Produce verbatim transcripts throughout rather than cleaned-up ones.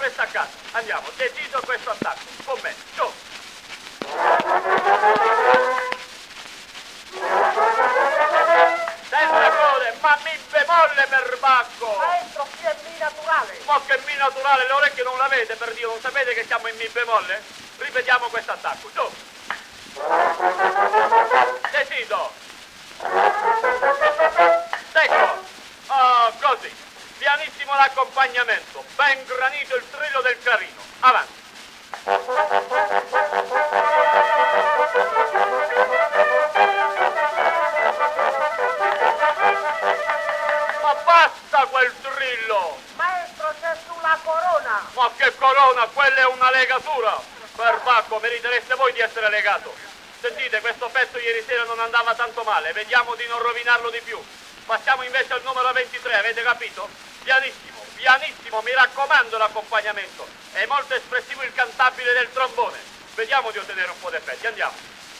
questa casa. Andiamo, deciso questo attacco. Con me, su. Senza code, ma mi bemolle per bacco. Maestro, qui è mi naturale. Ma che mi naturale, le orecchie non l'avete, per Dio, non sapete che siamo in mi bemolle? Ripetiamo questo attacco, su. Deciso. Ecco. Oh, così. Pianissimo l'accompagnamento. Ben granito il trillo del clarino. Avanti. Ma basta quel trillo. Maestro, c'è sulla corona. Ma che corona, quella è una legatura. Perbacco, meritereste voi di essere legato. Sentite, questo pezzo ieri sera non andava tanto male, vediamo di non rovinarlo di più. Passiamo invece al numero ventitré, avete capito? Pianissimo, pianissimo, mi raccomando l'accompagnamento. È molto espressivo il cantabile del trombone. Vediamo di ottenere un po' di effetti, andiamo.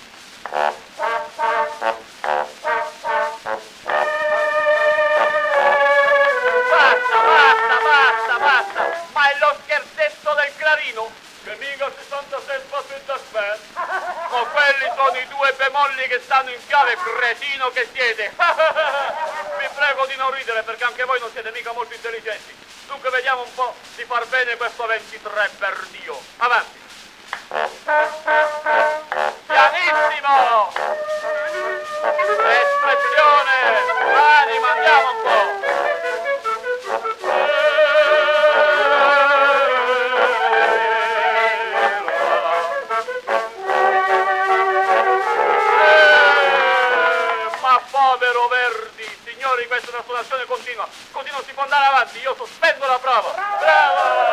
Basta, basta, basta, basta. Ma è lo scherzetto del clarino? Che mica sessantasei spassi da aspetta. Ma quelli sono i due bemolli che stanno in chiave, cretino che siete. Vi prego di non ridere perché anche voi non siete mica molto intelligenti. Dunque vediamo un po' di far bene questo ventitré, per Dio. Avanti. Pianissimo! Espressione! Anima, andiamo un po'! Povero Verdi, signori, questa è una suonazione continua, così non si può andare avanti, io sospendo la prova. Bravo!